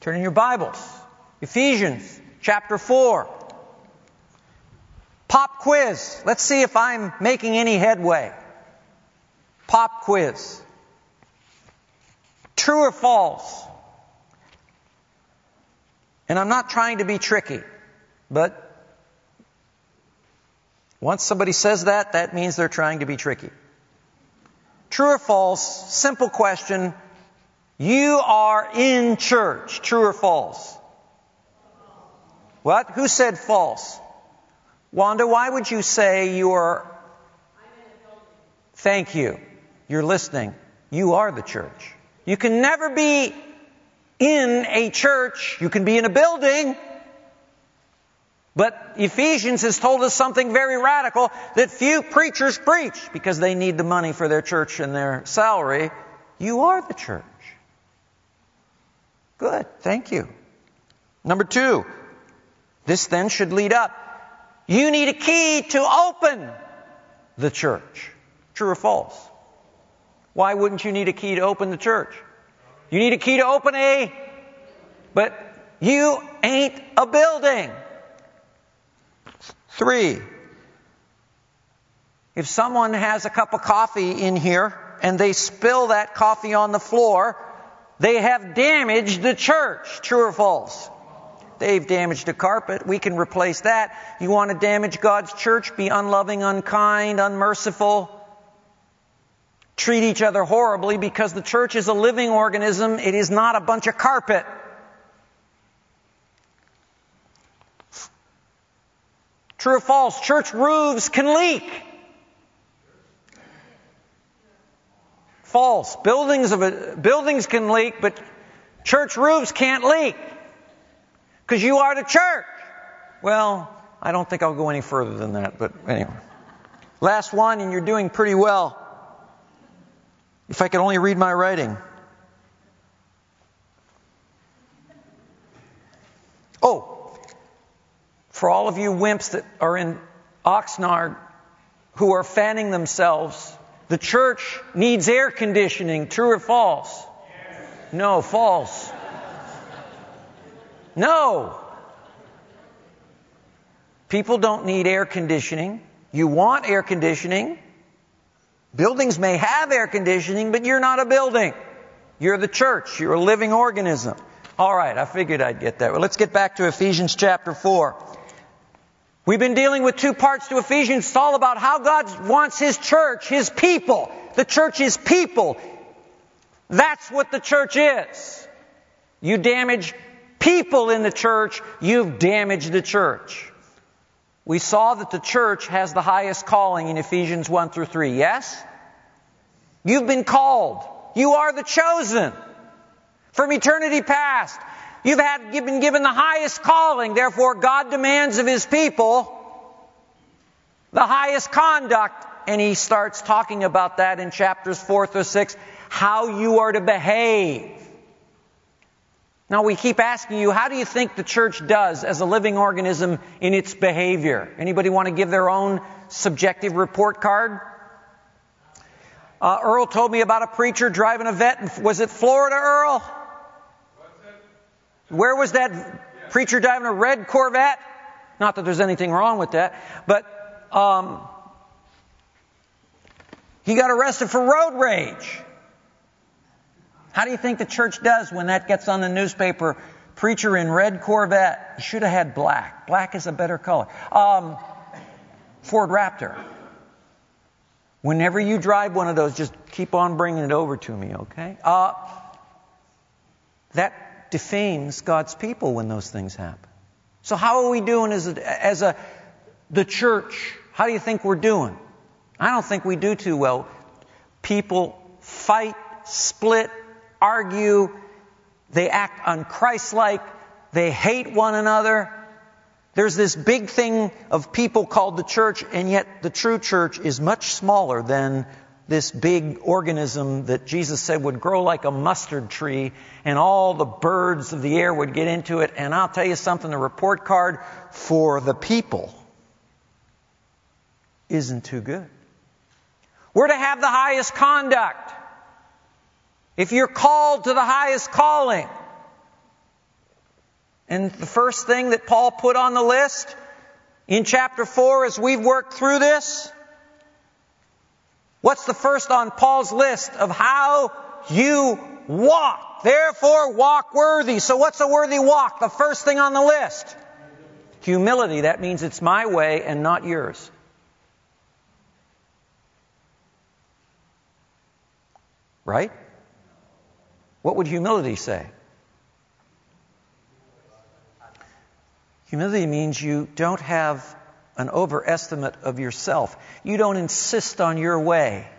Turn in your Bibles. Ephesians chapter 4. Pop quiz. Let's see if I'm making any headway. Pop quiz. True or false? And I'm not trying to be tricky, but once somebody says that, that means they're trying to be tricky. True or false? Simple question. You are in church. True or false? What? Who said false? Wanda, why would you say you are... Thank you. You're listening. You are the church. You can never be in a church. You can be in a building. But Ephesians has told us something very radical that few preachers preach because they need the money for their church and their salary. You are the church. Good. Thank you. Number 2. This then should lead up. You need a key to open the church. True or false? Why wouldn't you need a key to open the church? You need a key to open but you ain't a building. 3. If someone has a cup of coffee in here and they spill that coffee on the floor, they have damaged the church. True or false? They've damaged the carpet. We can replace that. You want to damage God's church? Be unloving, unkind, unmerciful. Treat each other horribly because the church is a living organism. It is not a bunch of carpet. True or false? Church roofs can leak. False. Buildings can leak, but church roofs can't leak. Because you are the church. Well, I don't think I'll go any further than that, but anyway. Last one, and you're doing pretty well. If I could only read my writing. Oh, for all of you wimps that are in Oxnard who are fanning themselves, the church needs air conditioning. True or false? Yes. No, false. No. People don't need air conditioning. You want air conditioning. Buildings may have air conditioning, but you're not a building. You're the church. You're a living organism. All right, I figured I'd get that. Well, let's get back to Ephesians chapter 4. We've been dealing with 2 parts to Ephesians. It's all about how God wants His church, His people. The church is people. That's what the church is. You damage people in the church, you've damaged the church. We saw that the church has the highest calling in Ephesians 1 through 3. Yes? You've been called. You are the chosen. From eternity past, you've been given the highest calling. Therefore, God demands of His people the highest conduct. And He starts talking about that in chapters 4 through 6, how you are to behave. Now we keep asking you, how do you think the church does as a living organism in its behavior? Anybody want to give their own subjective report card? Earl told me about a preacher driving a vet. Was it Florida, Earl? Where was that preacher driving a red Corvette? Not that there's anything wrong with that, but he got arrested for road rage. How do you think the church does when that gets on the newspaper? Preacher in red Corvette. You should have had black. Black is a better color. Ford Raptor. Whenever you drive one of those, just keep on bringing it over to me, okay? That defames God's people when those things happen. So how are we doing as the church? How do you think we're doing? I don't think we do too well. People fight, split, argue, they act unchristlike, they hate one another. There's this big thing of people called the church, and yet the true church is much smaller than this big organism that Jesus said would grow like a mustard tree, and all the birds of the air would get into it. And I'll tell you something, the report card for the people isn't too good. We're to have the highest conduct. If you're called to the highest calling, And the first thing that Paul put on the list in chapter 4 as we've worked through this, what's the first on Paul's list of how you walk? Therefore, walk worthy. So what's a worthy walk? The first thing on the list. Humility. That means it's my way and not yours. Right? What would humility say? Humility means you don't have an overestimate of yourself. You don't insist on your way.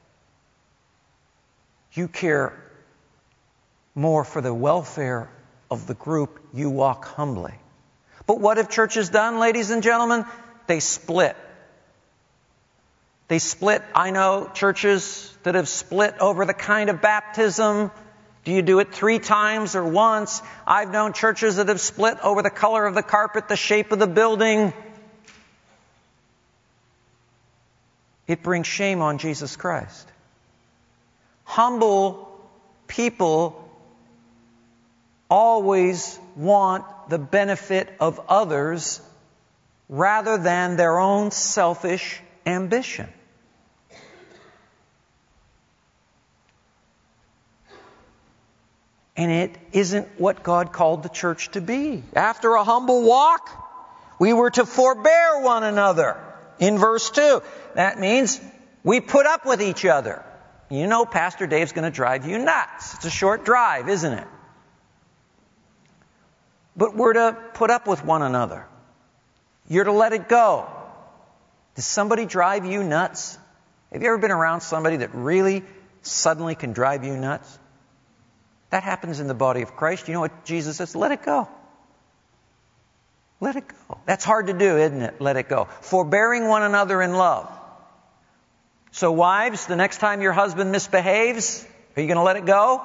You care more for the welfare of the group. You walk humbly. But what have churches done, ladies and gentlemen? They split. They split. I know churches that have split over the kind of baptism. Do you do it 3 times or once? I've known churches that have split over the color of the carpet, the shape of the building. It brings shame on Jesus Christ. Humble people always want the benefit of others rather than their own selfish ambition. And it isn't what God called the church to be. After a humble walk, we were to forbear one another. In verse 2, that means we put up with each other. You know Pastor Dave's going to drive you nuts. It's a short drive, isn't it? But we're to put up with one another. You're to let it go. Does somebody drive you nuts? Have you ever been around somebody that really suddenly can drive you nuts? That happens in the body of Christ. You know what Jesus says? Let it go. Let it go. That's hard to do, isn't it? Let it go. Forbearing one another in love. So wives, the next time your husband misbehaves, are you going to let it go?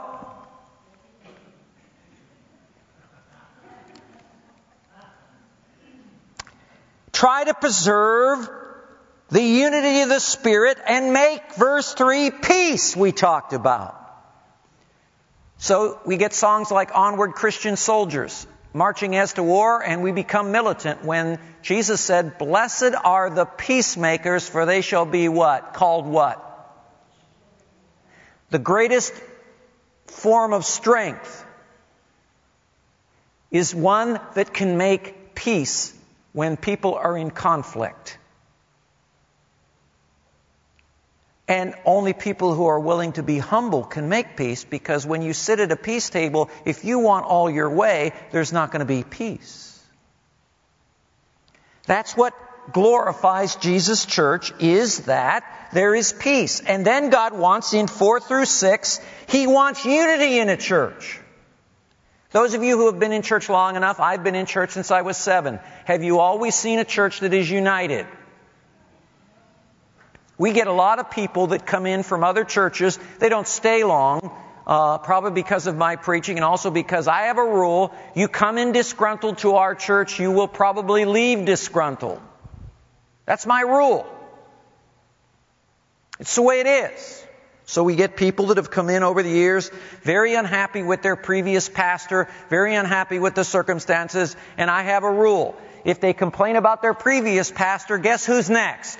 Try to preserve the unity of the Spirit and make, verse 3, peace we talked about. So we get songs like Onward Christian Soldiers, marching as to war, and we become militant when Jesus said, blessed are the peacemakers, for they shall be what? Called what? The greatest form of strength is one that can make peace when people are in conflict. And only people who are willing to be humble can make peace, because when you sit at a peace table, if you want all your way, there's not going to be peace. That's what glorifies Jesus' church, is that there is peace. And then God wants, in 4 through 6, He wants unity in a church. Those of you who have been in church long enough, I've been in church since I was 7. Have you always seen a church that is united? We get a lot of people that come in from other churches. They don't stay long, probably because of my preaching and also because I have a rule. You come in disgruntled to our church, you will probably leave disgruntled. That's my rule. It's the way it is. So we get people that have come in over the years, very unhappy with their previous pastor, very unhappy with the circumstances, and I have a rule. If they complain about their previous pastor, guess who's next?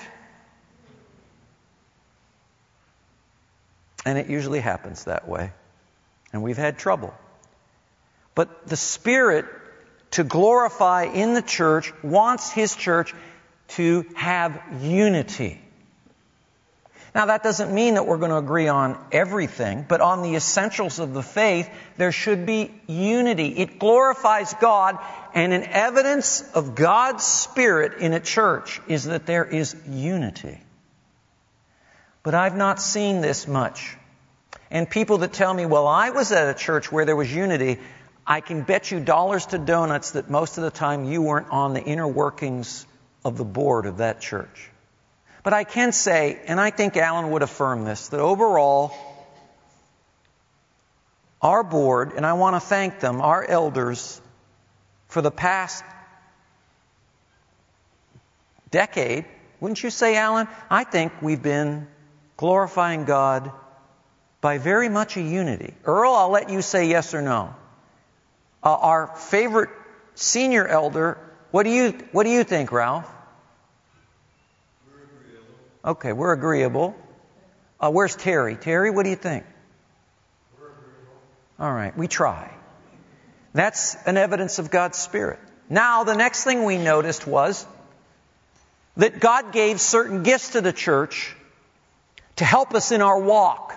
And it usually happens that way. And we've had trouble. But the Spirit, to glorify in the church, wants His church to have unity. Now, that doesn't mean that we're going to agree on everything, but on the essentials of the faith, there should be unity. It glorifies God, and an evidence of God's Spirit in a church is that there is unity. But I've not seen this much. And people that tell me, well, I was at a church where there was unity, I can bet you dollars to donuts that most of the time you weren't on the inner workings of the board of that church. But I can say, and I think Alan would affirm this, that overall, our board, and I want to thank them, our elders, for the past decade, wouldn't you say, Alan? I think we've been glorifying God by very much a unity. Earl, I'll let you say yes or no. Our favorite senior elder. What do you think, Ralph? We're agreeable. Okay, we're agreeable. Where's Terry? Terry, what do you think? We're agreeable. All right, we try. That's an evidence of God's Spirit. Now, the next thing we noticed was that God gave certain gifts to the church to help us in our walk.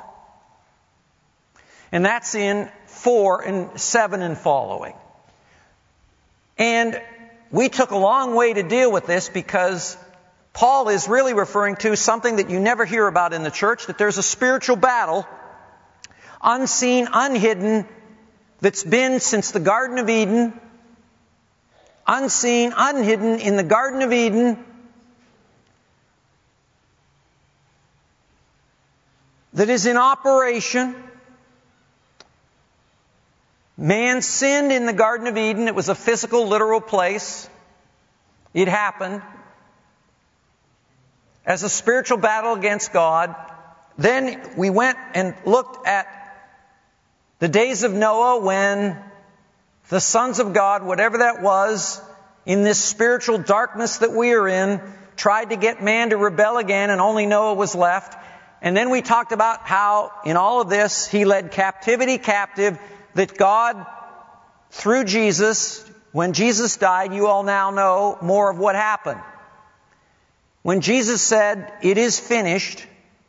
And that's in 4 and 7 and following. And we took a long way to deal with this because Paul is really referring to something that you never hear about in the church, that there's a spiritual battle, unseen, unhidden, that's been since the Garden of Eden, unseen, unhidden in the Garden of Eden, that is in operation. Man sinned in the Garden of Eden. It was a physical, literal place. It happened as a spiritual battle against God. Then we went and looked at the days of Noah when the sons of God, whatever that was, in this spiritual darkness that we are in, tried to get man to rebel again, and only Noah was left. And then we talked about how in all of this He led captivity captive, that God, through Jesus, when Jesus died, you all now know more of what happened. When Jesus said, "It is finished,"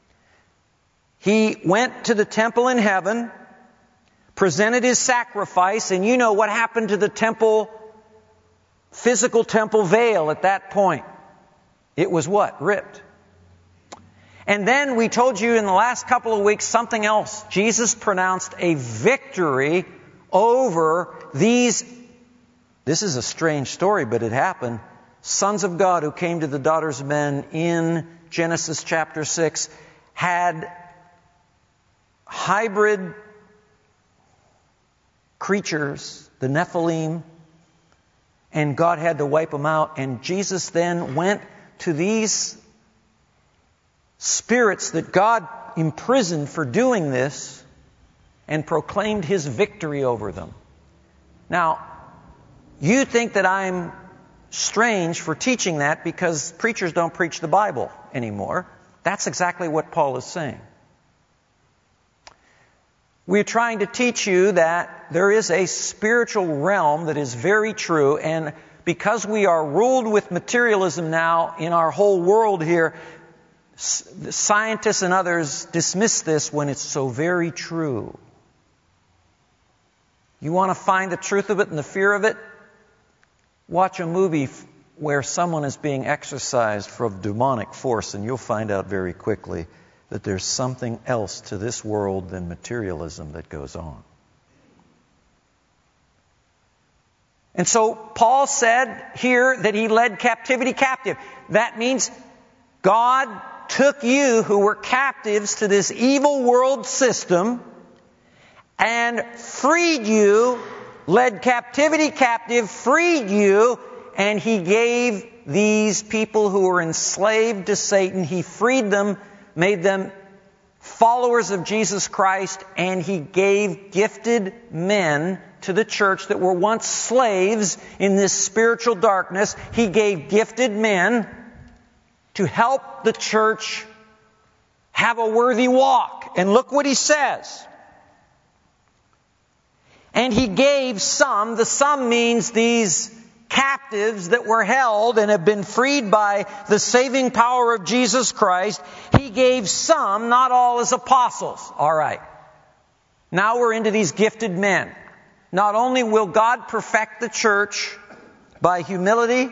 He went to the temple in heaven, presented His sacrifice, and you know what happened to the temple, physical temple veil at that point. It was what? Ripped. And then we told you in the last couple of weeks something else. Jesus pronounced a victory over these, this is a strange story, but it happened, sons of God who came to the daughters of men in Genesis chapter 6, had hybrid creatures, the Nephilim, and God had to wipe them out. And Jesus then went to these spirits that God imprisoned for doing this and proclaimed His victory over them. Now, you think that I'm strange for teaching that because preachers don't preach the Bible anymore. That's exactly what Paul is saying. We're trying to teach you that there is a spiritual realm that is very true, and because we are ruled with materialism now in our whole world here, scientists and others dismiss this when it's so very true. You want to find the truth of it and the fear of it? Watch a movie where someone is being exorcised from demonic force, and you'll find out very quickly that there's something else to this world than materialism that goes on. And so Paul said here that he led captivity captive. That means God took you who were captives to this evil world system and freed you, led captivity captive, freed you, and He gave these people who were enslaved to Satan, He freed them, made them followers of Jesus Christ, and He gave gifted men to the church that were once slaves in this spiritual darkness. He gave gifted men to help the church have a worthy walk. And look what he says. And He gave some, the some means these captives that were held and have been freed by the saving power of Jesus Christ. He gave some, not all, as apostles. All right. Now we're into these gifted men. Not only will God perfect the church by humility,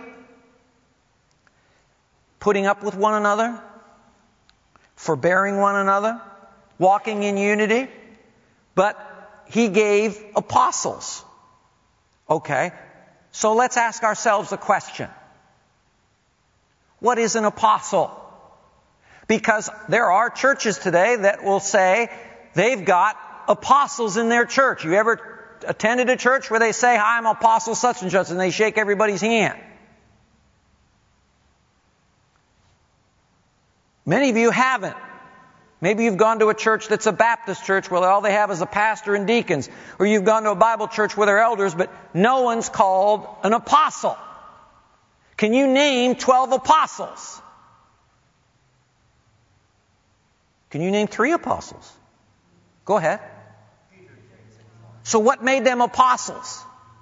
putting up with one another, forbearing one another, walking in unity, but He gave apostles. Okay, so let's ask ourselves a question. What is an apostle? Because there are churches today that will say they've got apostles in their church. You ever attended a church where they say, "I'm apostle such and such," and they shake everybody's hand? Many of you haven't. Maybe you've gone to a church that's a Baptist church where all they have is a pastor and deacons. Or you've gone to a Bible church where they're elders, but no one's called an apostle. Can you name 12 apostles? Can you name 3 apostles? Go ahead. So what made them apostles?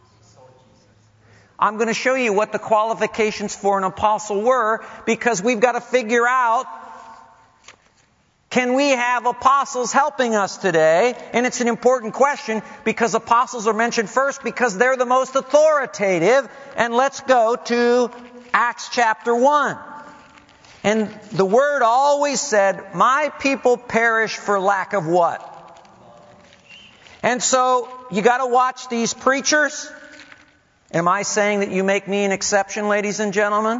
I'm going to show you what the qualifications for an apostle were, because we've got to figure out, can we have apostles helping us today? And it's an important question, because apostles are mentioned first because they're the most authoritative. And let's go to Acts chapter 1. And the Word always said, my people perish for lack of what? And so, you got to watch these preachers. Am I saying that you make me an exception, ladies and gentlemen?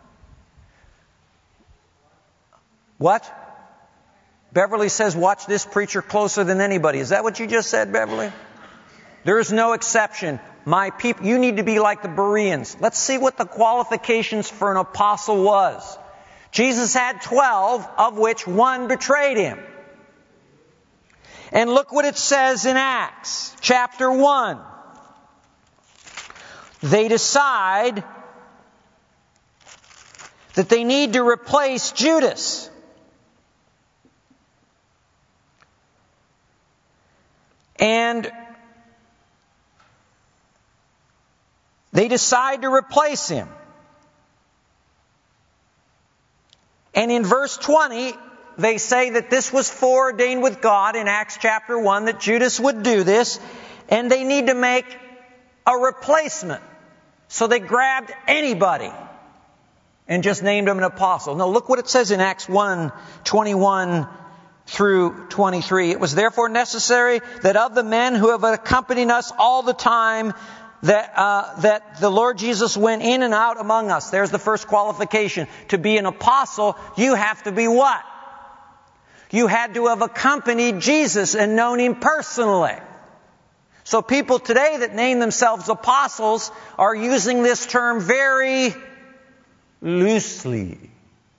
What? Beverly says, watch this preacher closer than anybody. Is that what you just said, Beverly? There is no exception. My people, you need to be like the Bereans. Let's see what the qualifications for an apostle was. Jesus had 12, of which 1 betrayed Him. And look what it says in Acts chapter 1. They decide that they need to replace Judas. And they decide to replace him. And in verse 20, they say that this was foreordained with God in Acts chapter 1, that Judas would do this, and they need to make a replacement. So they grabbed anybody and just named him an apostle. Now look what it says in Acts 1:21 through 23. It was therefore necessary that of the men who have accompanied us all the time, that the Lord Jesus went in and out among us. There's the first qualification. To be an apostle, you have to be what? You had to have accompanied Jesus and known Him personally. So people today that name themselves apostles are using this term very loosely.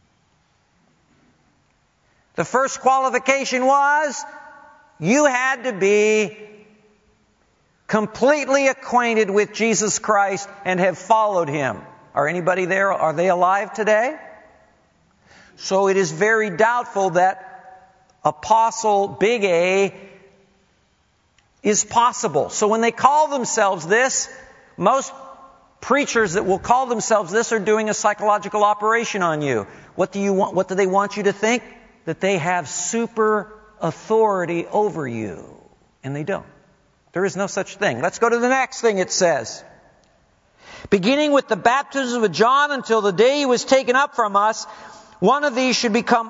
The first qualification was you had to be completely acquainted with Jesus Christ and have followed Him. Are anybody there? Are they alive today? So it is very doubtful that apostle, big A, is possible. So when they call themselves this, most preachers that will call themselves this are doing a psychological operation on you. What do you want? What do they want you to think? That they have super authority over you. And they don't. There is no such thing. Let's go to the next thing it says. Beginning with the baptism of John until the day he was taken up from us, one of these should become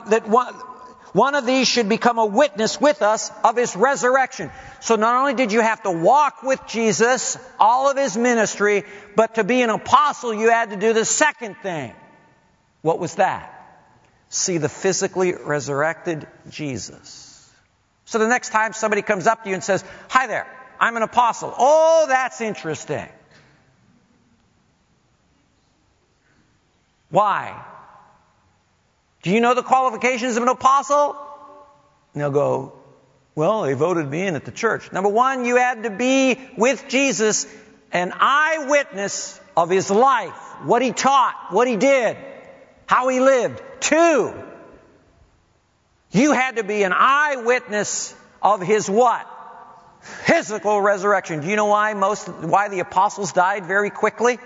a witness with us of His resurrection. So not only did you have to walk with Jesus, all of His ministry, but to be an apostle you had to do the second thing. What was that? See the physically resurrected Jesus. So the next time somebody comes up to you and says, "Hi there, I'm an apostle." Oh, that's interesting. Why? Do you know the qualifications of an apostle? And they'll go, "Well, they voted me in at the church." Number one, you had to be with Jesus, an eyewitness of His life, what He taught, what He did, how He lived. 2, you had to be an eyewitness of His what? Physical resurrection. Do you know why the apostles died very quickly?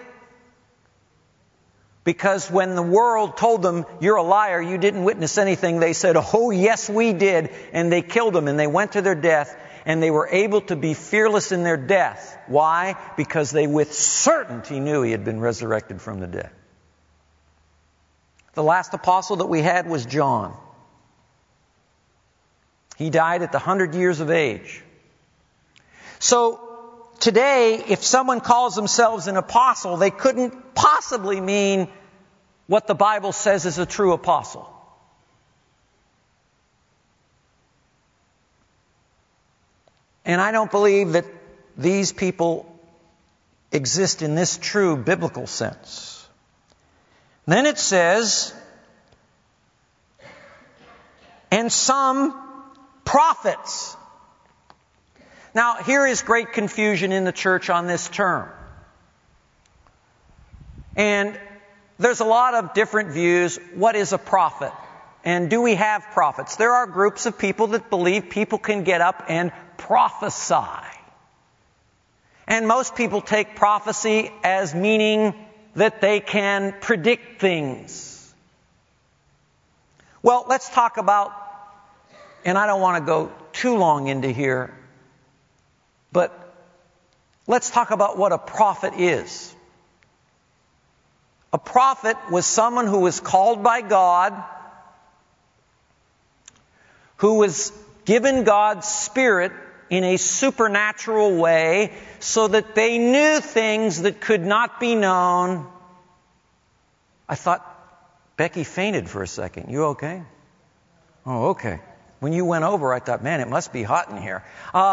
Because when the world told them, "You're a liar, you didn't witness anything," they said, "Oh, yes, we did." And they killed them and they went to their death, and they were able to be fearless in their death. Why? Because they with certainty knew He had been resurrected from the dead. The last apostle that we had was John. He died at the 100 years of age. So today, if someone calls themselves an apostle, they couldn't possibly mean what the Bible says is a true apostle. And I don't believe that these people exist in this true biblical sense. Then it says, and some prophets. Now, here is great confusion in the church on this term. And there's a lot of different views. What is a prophet? And do we have prophets? There are groups of people that believe people can get up and prophesy. And most people take prophecy as meaning that they can predict things. Well, let's talk about, and I don't want to go too long into here, but let's talk about what a prophet is. A prophet was someone who was called by God, who was given God's Spirit in a supernatural way so that they knew things that could not be known. I thought Becky fainted for a second. You okay? Oh, okay. When you went over, I thought, man, it must be hot in here.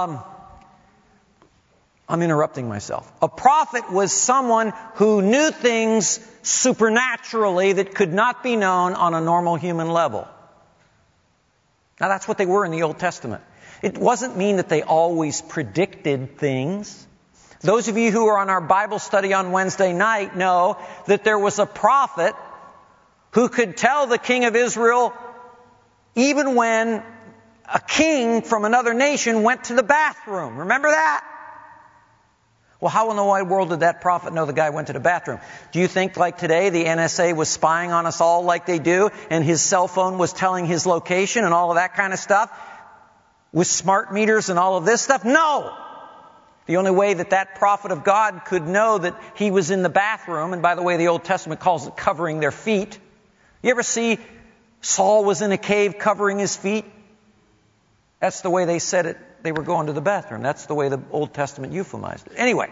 I'm interrupting myself. A prophet was someone who knew things supernaturally that could not be known on a normal human level. Now, that's what they were in the Old Testament. It doesn't mean that they always predicted things. Those of you who are on our Bible study on Wednesday night know that there was a prophet who could tell the king of Israel even when a king from another nation went to the bathroom. Remember that? Well, how in the wide world did that prophet know the guy went to the bathroom? Do you think like today the NSA was spying on us all like they do and his cell phone was telling his location and all of that kind of stuff with smart meters and all of this stuff? No! The only way that that prophet of God could know that he was in the bathroom, and by the way, the Old Testament calls it covering their feet. You ever see Saul was in a cave covering his feet? That's the way they said it. They were going to the bathroom. That's the way the Old Testament euphemized it. Anyway.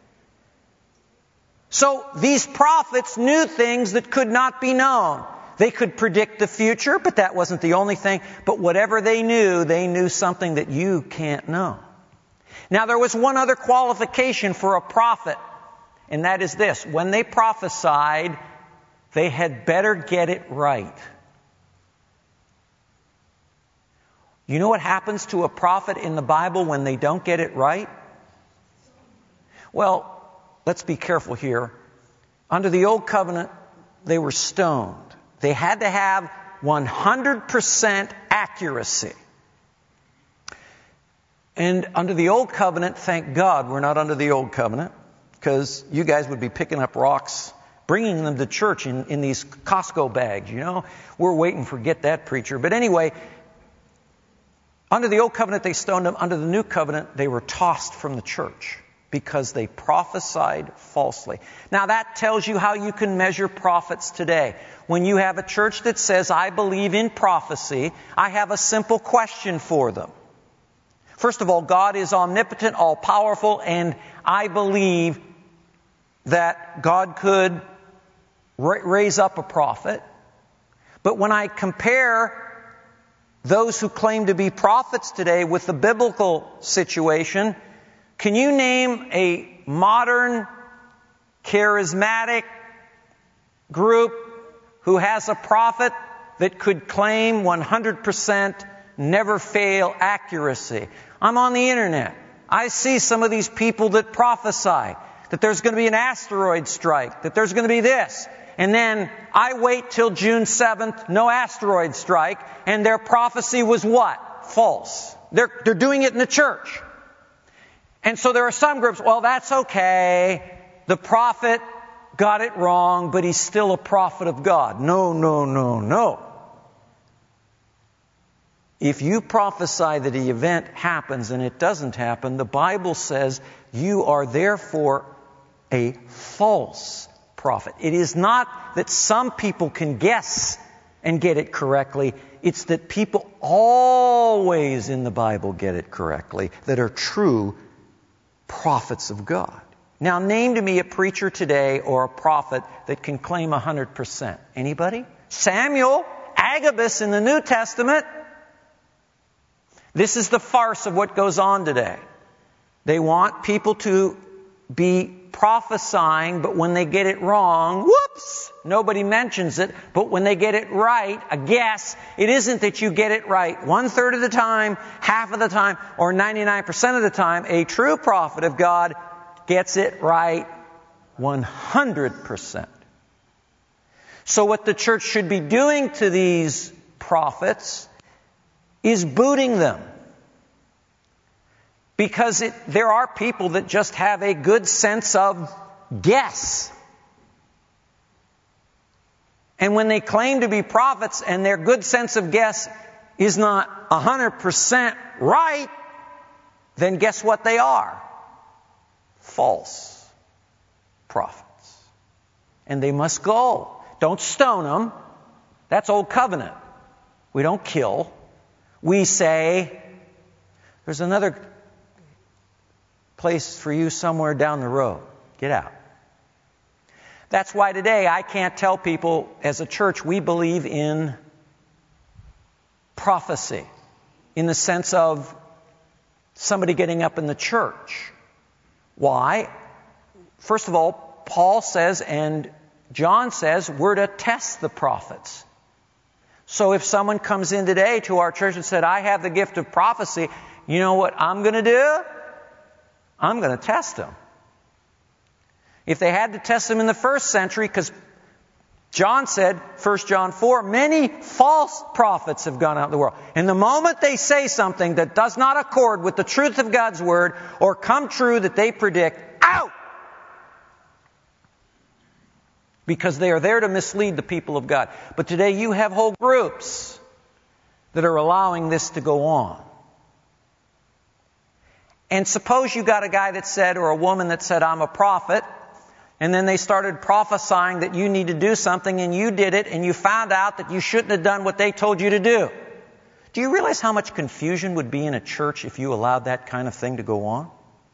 So these prophets knew things that could not be known. They could predict the future, but that wasn't the only thing. But whatever they knew something that you can't know. Now there was one other qualification for a prophet, and that is this. When they prophesied, they had better get it right. You know what happens to a prophet in the Bible when they don't get it right? Well, let's be careful here. Under the Old Covenant, they were stoned. They had to have 100% accuracy. And under the Old Covenant, thank God we're not under the Old Covenant, because you guys would be picking up rocks, bringing them to church in these Costco bags, you know. We're waiting for get that preacher. But anyway, under the Old Covenant, they stoned them. Under the New Covenant, they were tossed from the church because they prophesied falsely. Now, that tells you how you can measure prophets today. When you have a church that says, I believe in prophecy, I have a simple question for them. First of all, God is omnipotent, all-powerful, and I believe that God could raise up a prophet. But when I compare those who claim to be prophets today with the biblical situation, can you name a modern, charismatic group who has a prophet that could claim 100% never fail accuracy? I'm on the internet. I see some of these people that prophesy that there's going to be an asteroid strike, that there's going to be this. And then I wait till June 7th, no asteroid strike, and their prophecy was what? False. They're doing it in the church. And so there are some groups, well, that's okay. The prophet got it wrong, but he's still a prophet of God. No, no, no, no. If you prophesy that the event happens and it doesn't happen, the Bible says you are therefore a false prophet. It is not that some people can guess and get it correctly. It's that people always in the Bible get it correctly, that are true prophets of God. Now, name to me a preacher today or a prophet that can claim 100%. Anybody? Samuel, Agabus in the New Testament. This is the farce of what goes on today. They want people to be prophesying, but when they get it wrong, whoops, nobody mentions it. But when they get it right, a guess, it isn't that you get it right 1/3 of the time, half of the time, or 99% of the time. A true prophet of God gets it right 100%. So what the church should be doing to these prophets is booting them. Because there are people that just have a good sense of guess. And when they claim to be prophets and their good sense of guess is not 100% right, then guess what they are? False prophets. And they must go. Don't stone them. That's old covenant. We don't kill. We say, there's another place for you somewhere down the road. Get out. That's why today I can't tell people, as a church, we believe in prophecy, in the sense of somebody getting up in the church. Why? First of all, Paul says and John says we're to test the prophets. So if someone comes in today to our church and said, I have the gift of prophecy, you know what I'm going to do? I'm going to test them. If they had to test them in the first century, because John said, 1 John 4, many false prophets have gone out in the world. And the moment they say something that does not accord with the truth of God's Word or come true that they predict, out! Because they are there to mislead the people of God. But today you have whole groups that are allowing this to go on. And suppose you got a guy that said, or a woman that said, I'm a prophet, and then they started prophesying that you need to do something, and you did it, and you found out that you shouldn't have done what they told you to do. Do you realize how much confusion would be in a church if you allowed that kind of thing to go on?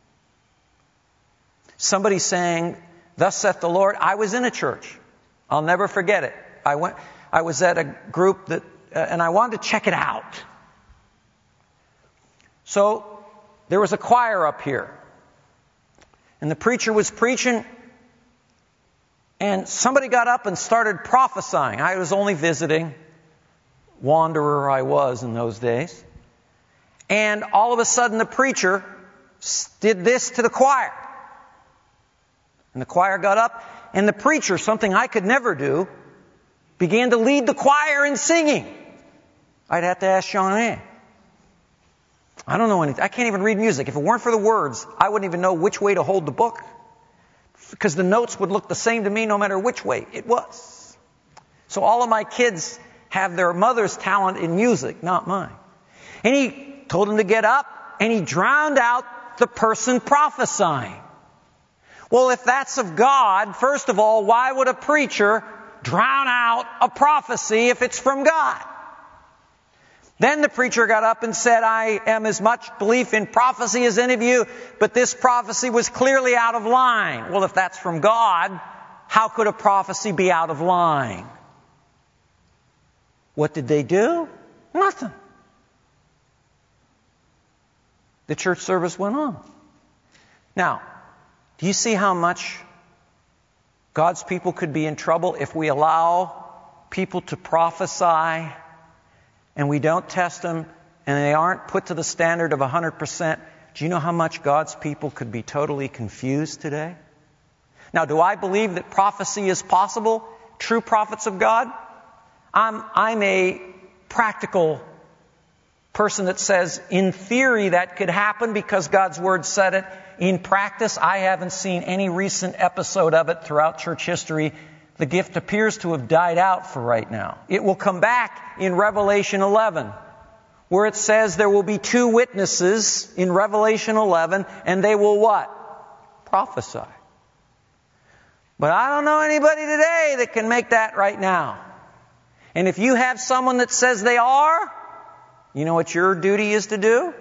Somebody saying, thus saith the Lord. I was in a church. I'll never forget it. I was at a group that, and I wanted to check it out. So there was a choir up here. And the preacher was preaching. And somebody got up and started prophesying. I was only visiting. Wanderer I was in those days. And all of a sudden the preacher did this to the choir. And the choir got up. And the preacher, something I could never do, began to lead the choir in singing. I'd have to ask Sean. I don't know anything. I can't even read music. If it weren't for the words, I wouldn't even know which way to hold the book. Because the notes would look the same to me no matter which way it was. So all of my kids have their mother's talent in music, not mine. And he told them to get up, and he drowned out the person prophesying. Well, if that's of God, first of all, why would a preacher drown out a prophecy if it's from God? Then the preacher got up and said, I am as much belief in prophecy as any of you, but this prophecy was clearly out of line. Well, if that's from God, how could a prophecy be out of line? What did they do? Nothing. The church service went on. Now, do you see how much God's people could be in trouble if we allow people to prophesy and we don't test them, and they aren't put to the standard of 100%, do you know how much God's people could be totally confused today? Now, do I believe that prophecy is possible? True prophets of God? I'm a practical person that says, in theory, that could happen because God's Word said it. In practice, I haven't seen any recent episode of it throughout church history. The gift appears to have died out for right now. It will come back in Revelation 11, where it says there will be 2 witnesses in Revelation 11, and they will what? Prophesy. But I don't know anybody today that can make that right now. And if you have someone that says they are, you know what your duty is to do?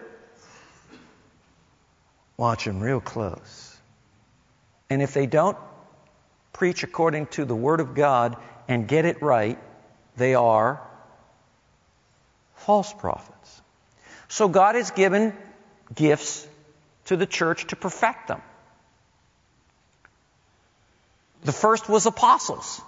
Watch them real close. And if they don't preach according to the Word of God and get it right, they are false prophets. So God has given gifts to the church to perfect them. The first was apostles.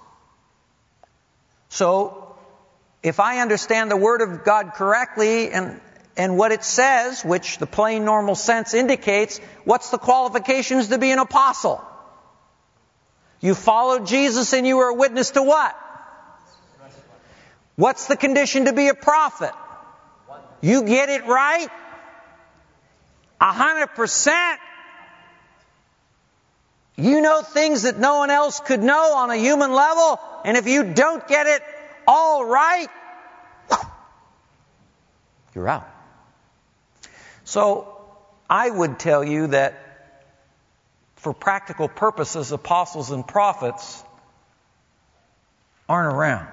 So, if I understand the Word of God correctly and what it says, which the plain normal sense indicates, what's the qualifications to be an apostle? You followed Jesus and you were a witness to what? What's the condition to be a prophet? You get it right 100%. You know things that no one else could know on a human level, and if you don't get it all right, you're out. So, I would tell you that for practical purposes, apostles and prophets aren't around.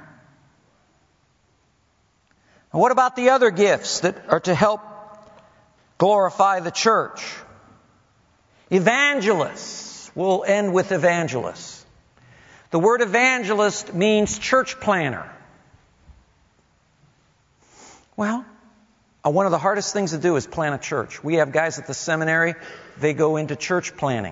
And what about the other gifts that are to help glorify the church? Evangelists. We'll end with evangelists. The word evangelist means church planner. Well, one of the hardest things to do is plant a church. We have guys at the seminary, they go into church planning.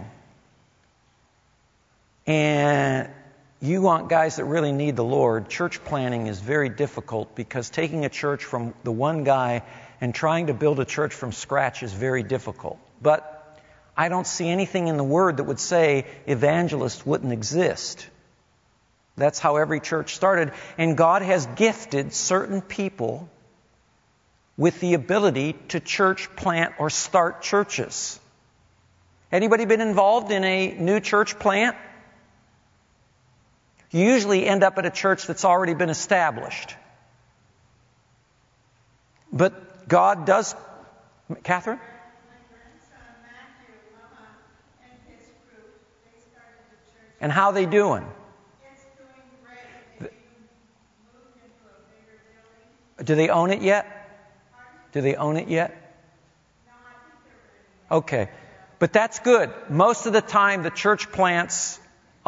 And you want guys that really need the Lord. Church planning is very difficult because taking a church from the one guy and trying to build a church from scratch is very difficult. But I don't see anything in the Word that would say evangelists wouldn't exist. That's how every church started. And God has gifted certain people with the ability to church plant or start churches. Anybody been involved in a new church plant? You usually end up at a church that's already been established. But God does... Catherine? And how are they doing? It's doing great. They moved into a bigger building. Do they own it yet? Pardon? Do they own it yet? No, I think they're ready. Okay. But that's good. Most of the time, the church plants,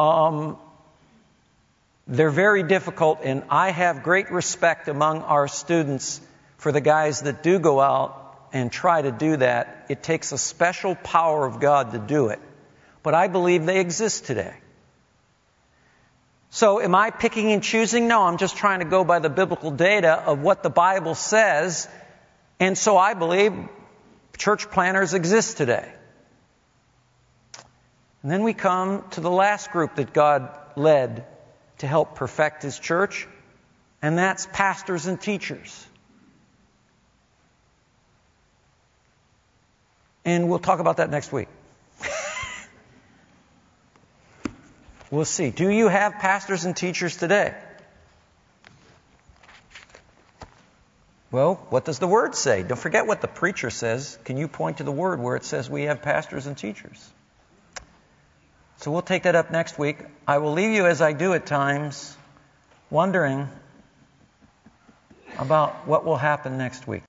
they're very difficult, and I have great respect among our students for the guys that do go out and try to do that. It takes a special power of God to do it. But I believe they exist today. So am I picking and choosing? No, I'm just trying to go by the biblical data of what the Bible says. And so I believe church planners exist today. And then we come to the last group that God led to help perfect His church, and that's pastors and teachers. And we'll talk about that next week. We'll see. Do you have pastors and teachers today? Well, what does the Word say? Don't forget what the preacher says. Can you point to the Word where it says we have pastors and teachers? So we'll take that up next week. I will leave you, as I do at times, wondering about what will happen next week.